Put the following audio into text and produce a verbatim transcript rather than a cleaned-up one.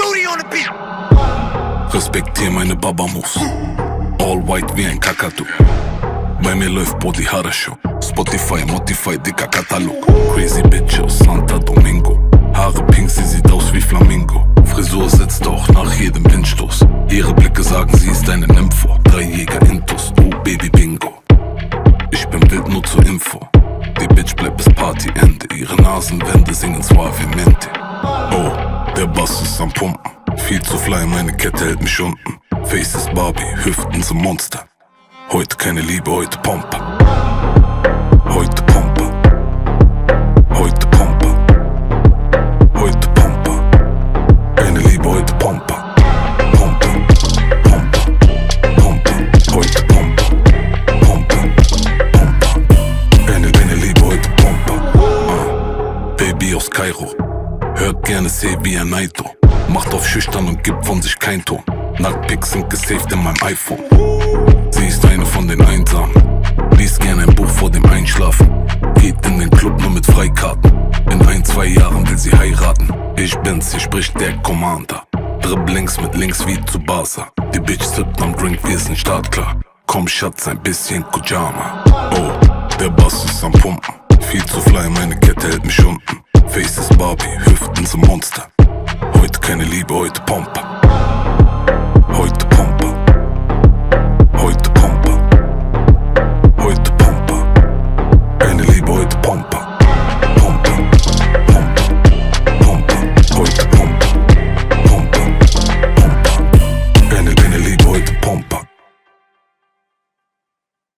Moody on the beat. Respektier meine Baba-Moves. All white wie ein Kakadu. Bei mir läuft Body Harasho. Spotify, Motify, dicker Katalog. Crazy Bitch aus Santa Domingo. Haare pink, sie sieht aus wie Flamingo. Frisur sitzt auch nach jedem Windstoß. Ihre Blicke sagen, sie ist eine Nympho. Drei Jäger Intus, oh Baby Bingo. Ich bin wild nur zur Info. Die Bitch bleibt bis Partyende. Ihre Nasenwände singen suavemente. Oh, der Bass ist am Pumpen. Viel zu fly, meine Kette hält mich unten. Face ist Barbie, Hüften sind Monster. Heute keine Liebe, heute Pompe. Heute Pompe. Heute Pompe. Heute Pompe. Keine Liebe, heute Pompe. Pompe. Pompe. Pompe. Heute Pompe. Pompe. Pompe. Keine, keine Liebe, heute Pompe. Ah. Baby aus Kairo. Hört gerne C wie ein Naito. Macht auf schüchtern und gibt von sich kein Ton. Nacktpics sind gesaved in meinem iPhone. Sie ist eine von den Einsamen. Liest gern ein Buch vor dem Einschlafen. Geht in den Club nur mit Freikarten. In ein, zwei Jahren will sie heiraten. Ich bin's, hier spricht der Commander. Dribblings mit links wie zu Barca. Die Bitch sippt am Drink, wir sind startklar. Komm Schatz, ein bisschen Kujama. Oh, der Bass ist am Pumpen. Viel zu fly, meine Kette hält mich unten. Face ist Barbie, Hüften sind Monster. Heute keine Liebe, heute Pompe.